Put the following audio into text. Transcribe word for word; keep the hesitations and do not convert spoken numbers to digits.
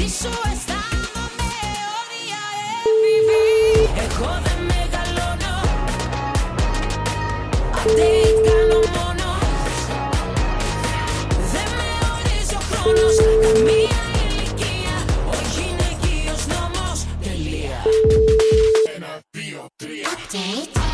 σου αισθάνομαι όρια έφηβη. Εγώ δεν μεγαλώνω, update κάνω μόνο. Δεν με ορίζει ο χρόνος, καμία ηλικία. Ο γυναικείος νόμος, τελεία. Ένα, δύο, τρία. Update.